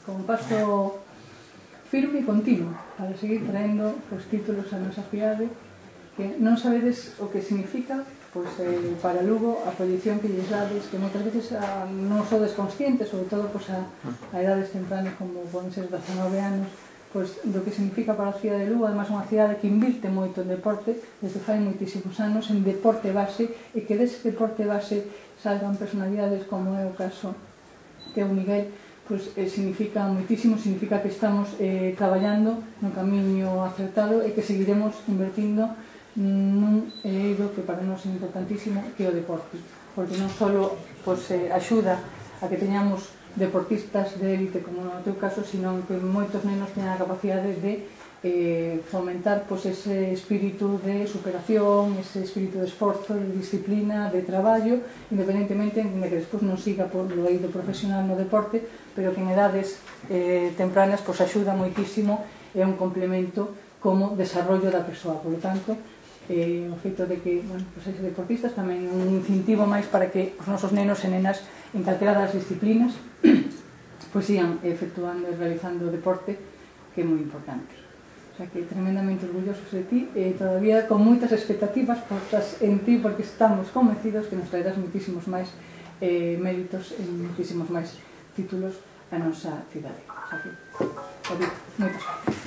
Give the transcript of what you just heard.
con paso firme e continuo para seguir traendo os títulos a nosa cidade, que non sabedes o que significa para Lugo a proyección que lles dades, que moitas veces non sodes conscientes, sobre todo a edades tempranas como poden ser 19 anos, do que significa para a cidade de Lugo. Además, unha cidade que invirte moito en deporte desde fai moitísimos anos, en deporte base, e que dese deporte base salgan personalidades como é o caso de Miguel, significa moitísimo, significa que estamos traballando no camiño acertado e que seguiremos invertindo nun eido que para nós é importantísimo, que é o deporte, porque non só axuda a que teñamos deportistas de élite como no teu caso, sino que moitos nenos teñan a capacidade de fomentar ese espírito de superación, ese espírito de esforzo, de disciplina, de traballo, independentemente de que despois non siga por lo eido profesional no deporte, pero que en edades tempranas axuda moitísimo, é un complemento como desarrollo da persoa. Por lo tanto, o feito de que ese deportistas tamén é un incentivo máis para que os nosos nenos e nenas en calquera das disciplinas sigan efectuando e realizando o deporte, que é moi importante. O sea que tremendamente orgullosos de ti e todavía con moitas expectativas postas en ti, porque estamos convencidos que nos traerás moitísimos máis méritos e moitísimos máis títulos a nosa cidade. O sea que, David, moitas gracias.